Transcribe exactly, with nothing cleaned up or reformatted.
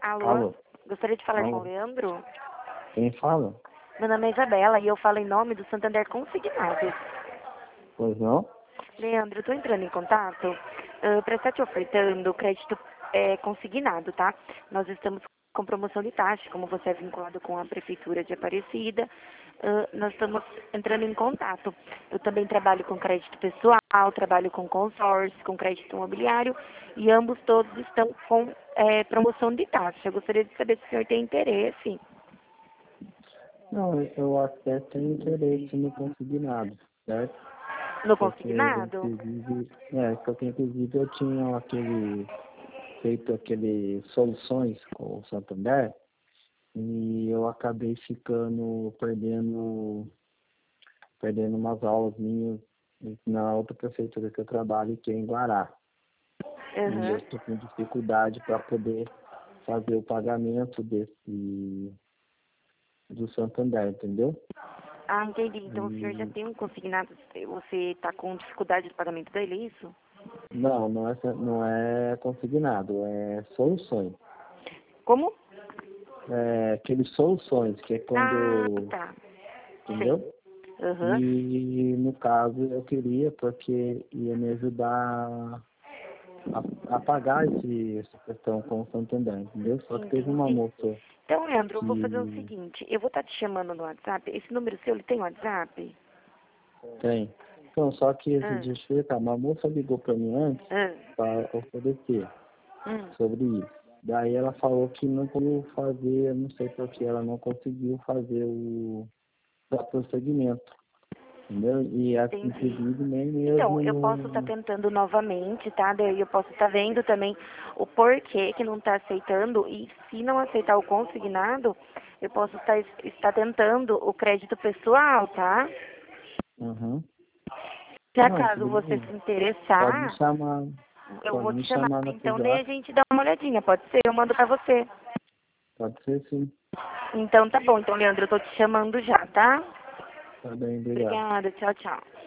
Alô? Alô? Gostaria de falar com Alô? o Leandro? Quem fala? Meu nome é Isabela e eu falo em nome do Santander Consignados. Pois não? Leandro, eu estou entrando em contato uh, para estar te ofertando crédito é, consignado, tá? Nós estamos com promoção de taxa, como você é vinculado com a Prefeitura de Aparecida, uh, nós estamos entrando em contato. Eu também trabalho com crédito pessoal, trabalho com consórcio, com crédito imobiliário, e ambos todos estão com é, promoção de taxa. Eu gostaria de saber se o senhor tem interesse. Não, eu até tenho interesse no consignado, certo? No Porque, consignado? inclusive, é, porque inclusive eu tinha aquele, feito aquele soluções com o Santander e eu acabei ficando, perdendo, perdendo umas aulas minhas na outra prefeitura que eu trabalho, que é em Guará. Uhum. E eu estou com dificuldade para poder fazer o pagamento desse do Santander, entendeu? Ah, entendi. Então o senhor já E tem um consignado, você está com dificuldade de pagamento dele, é isso? não, não é, não é consignado, é soluções. Como? É aqueles soluções, que é Ah, quando, tá. Sim. entendeu? Aham. E no caso eu queria porque ia me ajudar a, a pagar esse, essa questão com o Santander, entendeu? Só que teve uma Entendi. moça Então, Leandro, eu vou fazer o que seguinte, eu vou estar te chamando no WhatsApp. Esse número seu, ele tem WhatsApp? tem. Então, só que esse Ah, dia tá, uma moça ligou para mim antes ah, para oferecer hum. sobre isso. Daí ela falou que não conseguiu fazer, eu não sei porque ela não conseguiu fazer o, o prosseguimento, entendeu? E a- Entendi. inclusive nem Então, mesmo eu posso estar no... tentando novamente, tá? Daí eu posso estar vendo também o porquê que não está aceitando e se não aceitar o consignado, eu posso estar, estar tentando o crédito pessoal, tá? Uhum. Se Não, acaso tudo você bem. se Pode me interessar, chamar, eu pode vou me te chamar. chamar no Então, daí a WhatsApp, gente dá uma olhadinha, pode ser? Eu mando pra você. pode ser sim. Então, tá bom. Então, Leandro, eu tô te chamando já, tá? Tá bem, obrigado. Obrigada. Tchau, tchau.